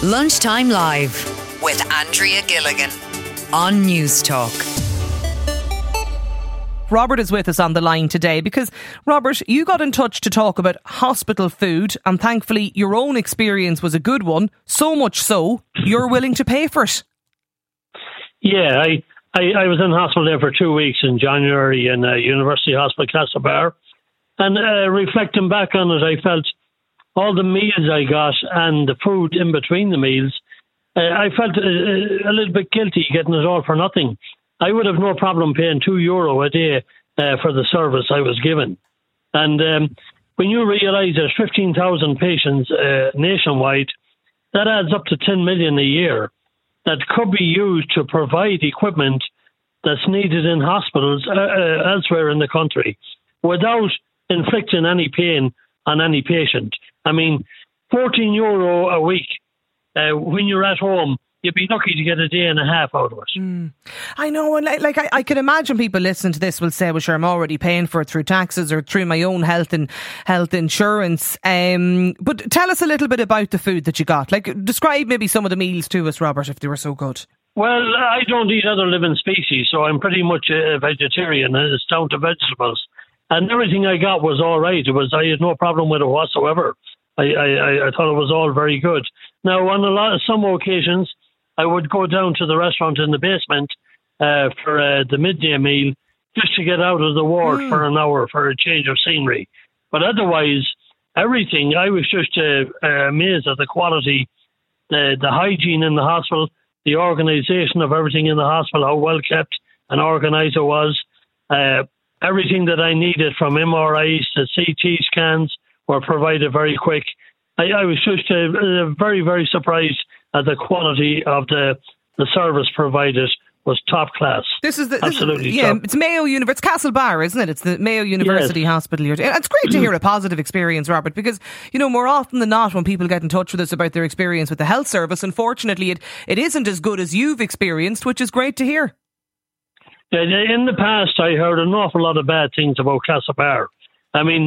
Lunchtime Live with Andrea Gilligan on News Talk. Robert is with us on the line today because, Robert, you got in touch to talk about hospital food, and thankfully your own experience was a good one, so much so you're willing to pay for it. Yeah, I was in hospital there for 2 weeks in January in University Hospital Castlebar, and reflecting back on it, I felt all the meals I got and the food in between the meals, I felt a little bit guilty getting it all for nothing. I would have no problem paying €2 a day for the service I was given. And when you realise there's 15,000 patients nationwide, that adds up to 10 million a year that could be used to provide equipment that's needed in hospitals elsewhere in the country without inflicting any pain on any patient. I mean, €14 a week when you're at home, you'd be lucky to get a day and a half out of it. I know, and I can imagine people listening to this will say, well, sure, I'm already paying for it through taxes or through my own health insurance. But tell us a little bit about the food that you got. Like, describe maybe some of the meals to us, Robert, if they were so good. Well, I don't eat other living species, so I'm pretty much a vegetarian. It's down to vegetables. And everything I got was all right. I had no problem with it whatsoever. I thought it was all very good. Now, on some occasions, I would go down to the restaurant in the basement for the midday meal just to get out of the ward for an hour for a change of scenery. But otherwise, everything, I was just amazed at the quality, the hygiene in the hospital, the organisation of everything in the hospital, how well kept and organised it was. Everything that I needed from MRIs to CT scans were provided very quick. I was just very, very surprised at the quality of the service provided was top class. Absolutely top. It's Mayo University. It's Castlebar, isn't it? It's the Mayo University Hospital. It's great to hear a positive experience, Robert, because, you know, more often than not, when people get in touch with us about their experience with the health service, unfortunately, it isn't as good as you've experienced, which is great to hear. In the past, I heard an awful lot of bad things about Castlebar. I mean,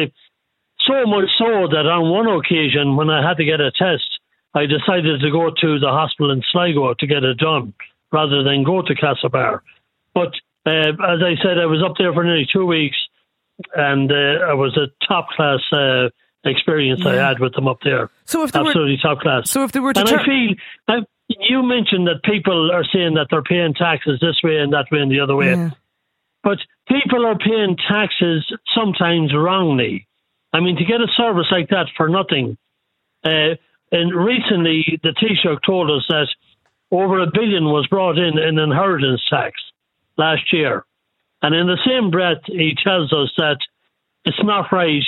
so much so that on one occasion, when I had to get a test, I decided to go to the hospital in Sligo to get it done, rather than go to Castlebar. But as I said, I was up there for nearly 2 weeks, and it was a top-class experience I had with them up there. So if absolutely top class. So if they were to I feel... You mentioned that people are saying that they're paying taxes this way and that way and the other way. Yeah. But people are paying taxes sometimes wrongly. I mean, to get a service like that for nothing. And recently, the Taoiseach told us that over $1 billion was brought in inheritance tax last year. And in the same breath, he tells us that it's not right.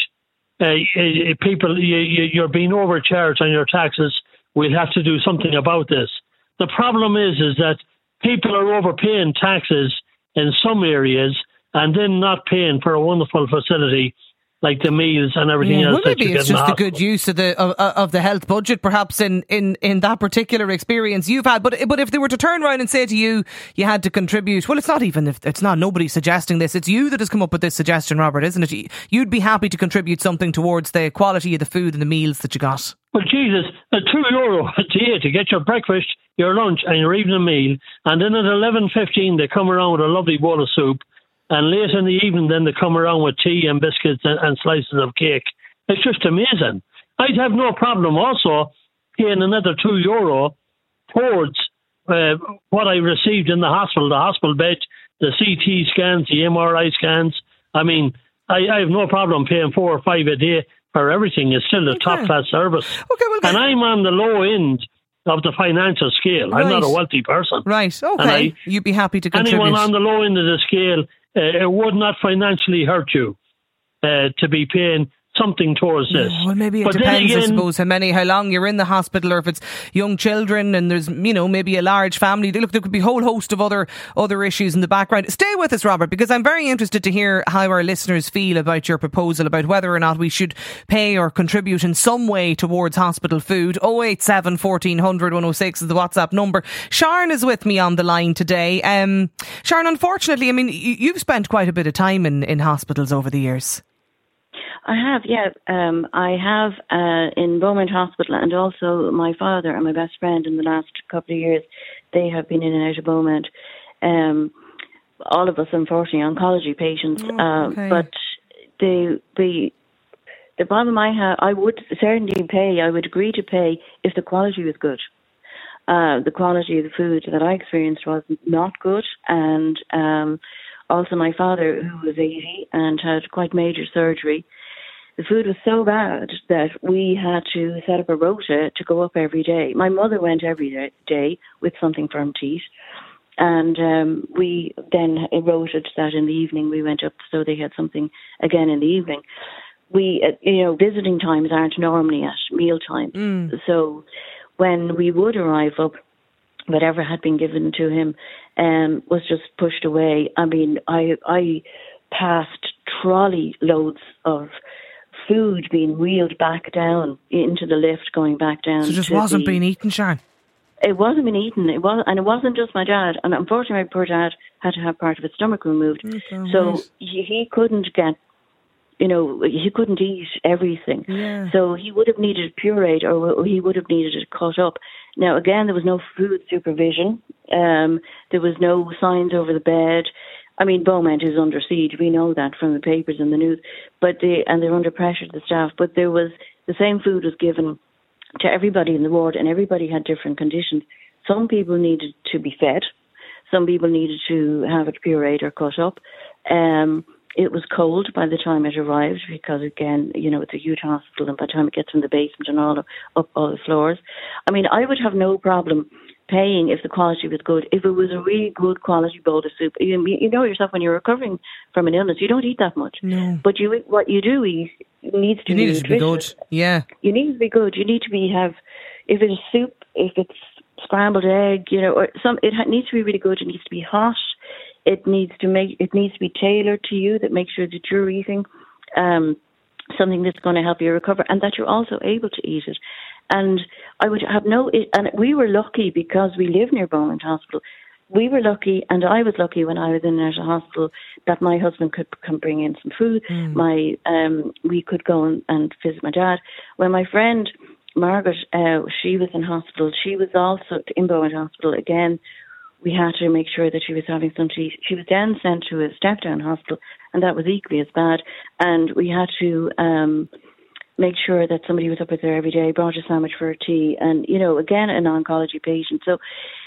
People, you're being overcharged on your taxes. We'll have to do something about this. The problem is that people are overpaying taxes in some areas and then not paying for a wonderful facility like the meals and everything else. Well, maybe it's just a good use of the health budget, perhaps in that particular experience you've had. But if they were to turn around and say to you, you had to contribute. Well, it's not nobody's suggesting this. It's you that has come up with this suggestion, Robert, isn't it? You'd be happy to contribute something towards the quality of the food and the meals that you got. Well, Jesus, €2 a day to get your breakfast, your lunch and your evening meal, and then at 11:15 they come around with a lovely bowl of soup, and late in the evening then they come around with tea and biscuits and slices of cake. It's just amazing. I'd have no problem also paying another €2 towards what I received in the hospital bed, the CT scans, the MRI scans. I mean, I have no problem paying 4 or 5 a day for everything. Is still a top-class service. Okay, well, and I'm on the low end of the financial scale. Right. I'm not a wealthy person. Right, okay. You'd be happy to contribute. Anyone on the low end of the scale, it would not financially hurt you to be paying something towards this. Well, maybe it depends, I suppose, how long you're in the hospital, or if it's young children and there's, maybe a large family. Look, there could be a whole host of other issues in the background. Stay with us, Robert, because I'm very interested to hear how our listeners feel about your proposal, about whether or not we should pay or contribute in some way towards hospital food. 087 1400 106 is the WhatsApp number. Sharon is with me on the line today. Sharon, unfortunately, you've spent quite a bit of time in hospitals over the years. I have, yeah. I have in Beaumont Hospital, and also my father and my best friend in the last couple of years, they have been in and out of Beaumont. All of us, unfortunately, oncology patients. Okay. But the problem I have, I would certainly pay, I would agree to pay if the quality was good. The quality of the food that I experienced was not good, and also my father, who was 80 and had quite major surgery, the food was so bad that we had to set up a rota to go up every day. My mother went every day with something firm to eat, and we then rotated that in the evening. We went up so they had something again in the evening. We, visiting times aren't normally at meal times, so when we would arrive up, whatever had been given to him was just pushed away. I mean, I passed trolley loads of food being wheeled back down into the lift, going back down. So it just wasn't being eaten, Sharon? It wasn't being eaten. It wasn't just my dad. And unfortunately, my poor dad had to have part of his stomach removed. So he couldn't get, he couldn't eat everything. Yeah. So he would have needed it pureed, or he would have needed it cut up. Now, again, there was no food supervision. There was no signs over the bed. I mean, Beaumont is under siege. We know that from the papers and the news. And they're under pressure, the staff. But the same food was given to everybody in the ward, and everybody had different conditions. Some people needed to be fed. Some people needed to have it pureed or cut up. It was cold by the time it arrived because, again, it's a huge hospital, and by the time it gets from the basement and up all the floors. I mean, I would have no problem paying if the quality was good. If it was a really good quality bowl of soup, you know yourself, when you're recovering from an illness, you don't eat that much. No. But what you do eat needs to be nutritious. Be good. Yeah. You need to be good. You need to if it's soup, if it's scrambled egg, or it needs to be really good. It needs to be hot. It needs to be tailored to you, that makes sure that you're eating something that's going to help you recover, and that you're also able to eat it. And I would have and we were lucky because we live near Beaumont Hospital. We were lucky, and I was lucky when I was in and out of hospital, that my husband could come bring in some food. We could go and visit my dad. When my friend Margaret, she was in hospital. She was also in Beaumont Hospital again. We had to make sure that she was having some tea. She was then sent to a step-down hospital, and that was equally as bad. And we had to make sure that somebody was up with her every day, brought a sandwich for her tea, and, again, an oncology patient. So,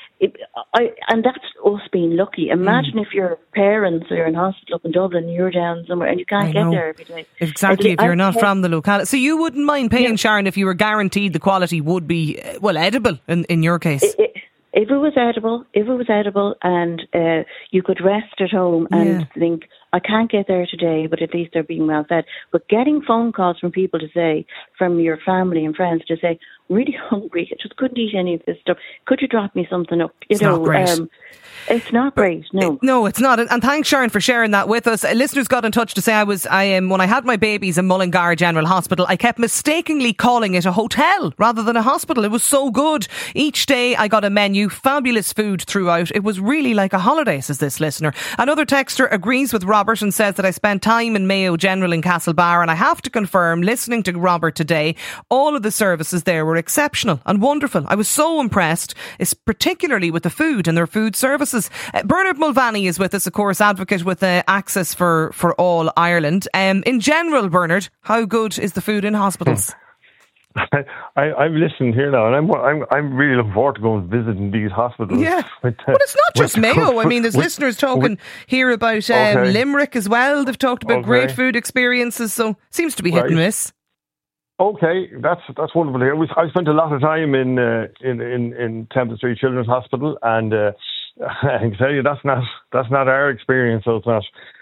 and that's us being lucky. Imagine if your parents are in hospital up in Dublin, you're down somewhere, and you can't get there every day. Exactly, if you're not from the locality. So you wouldn't mind paying, Sharon, if you were guaranteed the quality would be, edible in your case? If it was edible, and you could rest at home and think, I can't get there today, but at least they're being well fed. But getting phone calls from people from your family and friends to say, really hungry, I just couldn't eat any of this stuff. Could you drop me something up? It's not great. It's not great, no. No, it's not. And thanks, Sharon, for sharing that with us. Listeners got in touch to say when I had my babies in Mullingar General Hospital, I kept mistakenly calling it a hotel rather than a hospital. It was so good. Each day I got a menu, fabulous food throughout. It was really like a holiday, says this listener. Another texter agrees with Robert and says that I spent time in Mayo General in Castlebar, and I have to confirm, listening to Robert today, all of the services there were exceptional and wonderful. I was so impressed, particularly with the food and their food services. Bernard Mulvaney is with us, of course, advocate with Access for All Ireland. In general, Bernard, how good is the food in hospitals? I've listened here now, and I'm really looking forward to going visiting these hospitals. Yeah, but it's not just Mayo. I mean, there's listeners talking here about Limerick as well. They've talked about great food experiences, so it seems to be hit and miss. Okay, that's wonderful here. I spent a lot of time in Temple Street Children's Hospital, and I can tell you that's not our experience. So it's not.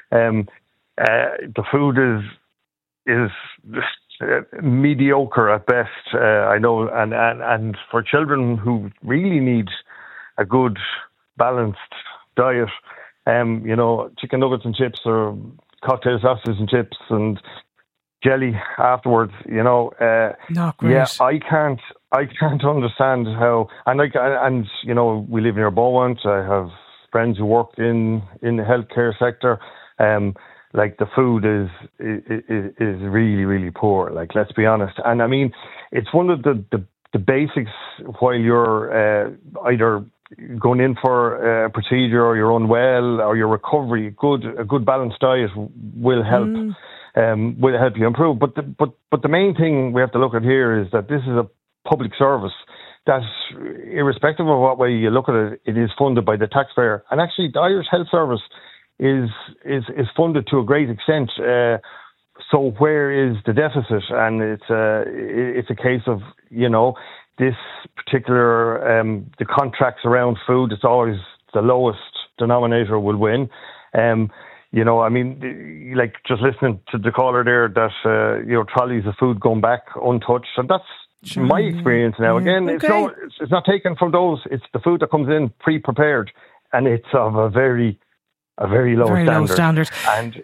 The food is mediocre at best. I know, and for children who really need a good balanced diet, chicken nuggets and chips, or cocktail sausages and chips and jelly afterwards, not great. Yeah, I can't understand how, and we live near Beaumont. I have friends who work in the healthcare sector. like the food is really, really poor. Like, let's be honest. And I mean, it's one of the basics while you're either going in for a procedure or you're unwell or your recovery. A good balanced diet will help. Will help you improve. But the main thing we have to look at here is that this is a public service that, irrespective of what way you look at it, it is funded by the taxpayer. And actually, the Irish Health Service is funded to a great extent. So where is the deficit? And it's a case of, you know, this particular the contracts around food. It's always the lowest denominator will win. You know, I mean, like just listening to the caller there, that you know, trolleys of food going back untouched, and that's my experience now. Again, it's not taken from those. It's the food that comes in pre-prepared, and it's of a very low standard. And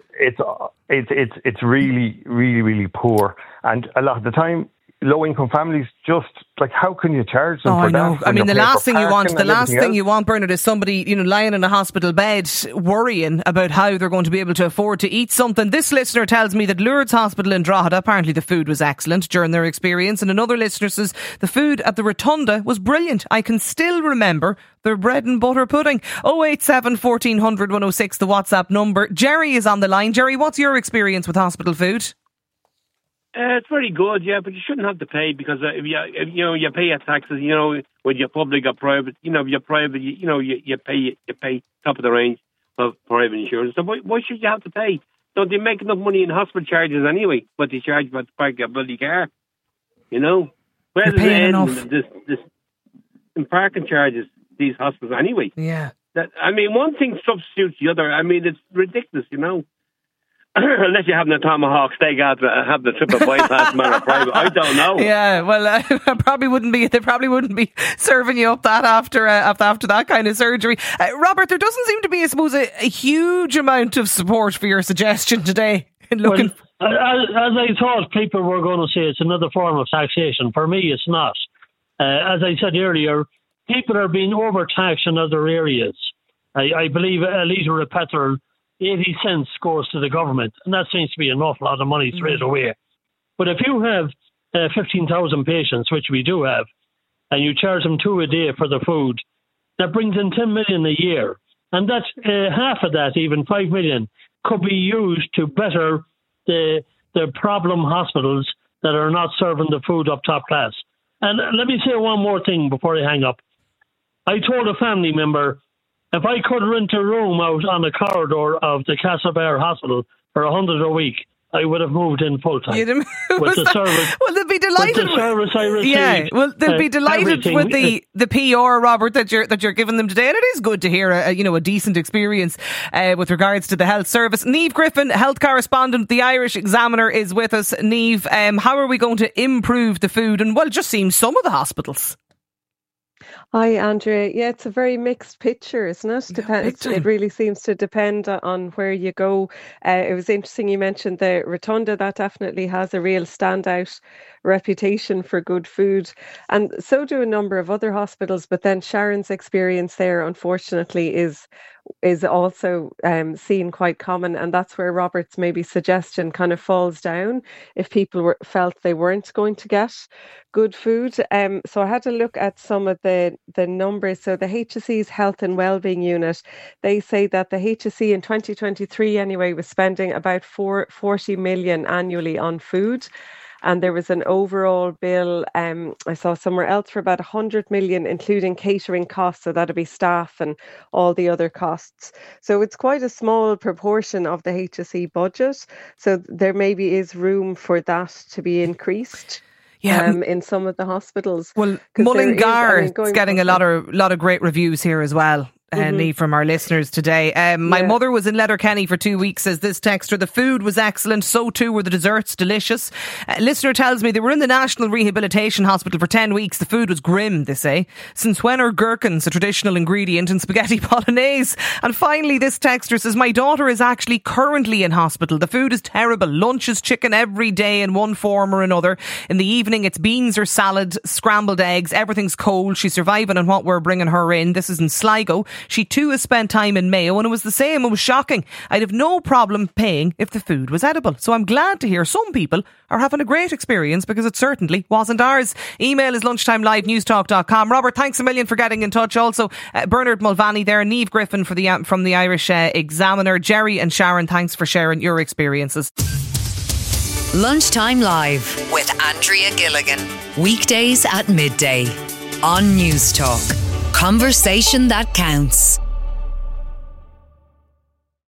it's really, really, really poor. And a lot of the time, low-income families just, like, how can you charge them for that? I mean, the last thing you want, Bernard, is somebody, you know, lying in a hospital bed worrying about how they're going to be able to afford to eat something. This listener tells me that Lourdes Hospital in Drogheda, apparently the food was excellent during their experience, and another listener says the food at the Rotunda was brilliant. I can still remember their bread and butter pudding. 087 1400 106, the WhatsApp number. Jerry is on the line. Jerry, what's your experience with hospital food? It's very good, yeah, but you shouldn't have to pay, because if you pay your taxes, you know, whether you're public or private. You know, if you're private, you pay top of the range of private insurance. So why should you have to pay? Don't they make enough money in hospital charges anyway? What they charge about to park your bloody car, you know? Where does it end this in parking charges? These hospitals anyway. Yeah. I mean, one thing substitutes the other. I mean, it's ridiculous, you know. Unless you have the tomahawk steak out, have the triple bypass man private. I don't know. Yeah, well, they probably wouldn't be serving you up that after that kind of surgery. Robert, there doesn't seem to be, I suppose, a huge amount of support for your suggestion today. As I thought people were going to say it's another form of taxation. For me, it's not. As I said earlier, people are being overtaxed in other areas. I believe a litre of petrol, 80 cents goes to the government, and that seems to be an awful lot of money straight away. But if you have 15,000 patients, which we do have, and you charge them $2 a day for the food, that brings in 10 million a year. And that's half of that, even 5 million, could be used to better the problem hospitals that are not serving the food up top class. And let me say one more thing before I hang up. I told a family member, if I could rent a room out on the corridor of the Castlebar Hospital for $100 a week, I would have moved in full time. With the service. Well, they'll be delighted. With the service I received. Yeah, well, they'll be delighted with the PR, Robert, that you're giving them today. And it is good to hear a decent experience with regards to the health service. Niamh Griffin, health correspondent, the Irish Examiner, is with us. Niamh, how are we going to improve the food? And, well, it just seems some of the hospitals. Hi, Andrea. Yeah, it's a very mixed picture, isn't it? It really seems to depend on where you go. It was interesting you mentioned the Rotunda. That definitely has a real standout reputation for good food. And so do a number of other hospitals. But then Sharon's experience there, unfortunately, is also seen quite common. And that's where Robert's maybe suggestion kind of falls down if people felt they weren't going to get good food. So I had to look at some of the numbers. So the HSE's Health and Wellbeing Unit, they say that the HSE in 2023 anyway was spending about 40 million annually on food. And there was an overall bill, I saw somewhere else, for about 100 million, including catering costs. So that'd be staff and all the other costs. So it's quite a small proportion of the HSE budget. So there maybe is room for that to be increased. Yeah, in some of the hospitals. Well, Mullingar is getting a lot of great reviews here as well. From our listeners today. My mother was in Letterkenny for 2 weeks, says this texter. The food was excellent, so too were the desserts, delicious. Listener tells me they were in the National Rehabilitation Hospital for 10 weeks. The food was grim, they say. Since when are gherkins a traditional ingredient in spaghetti bolognese? And finally, this texter says, my daughter is actually currently in hospital. The food is terrible. Lunch is chicken every day in one form or another. In the evening, it's beans or salad, scrambled eggs. Everything's cold. She's surviving on what we're bringing her in. This is in Sligo. She too has spent time in Mayo, and it was the same. It was shocking. I'd have no problem paying if the food was edible. So I'm glad to hear some people are having a great experience, because it certainly wasn't ours. Email is lunchtimelive@newstalk.com. Robert, thanks a million for getting in touch. Also, Bernard Mulvaney there, Niamh Griffin from the Irish Examiner, Jerry and Sharon, thanks for sharing your experiences. Lunchtime Live with Andrea Gilligan. Weekdays at midday on Newstalk. Conversation that counts.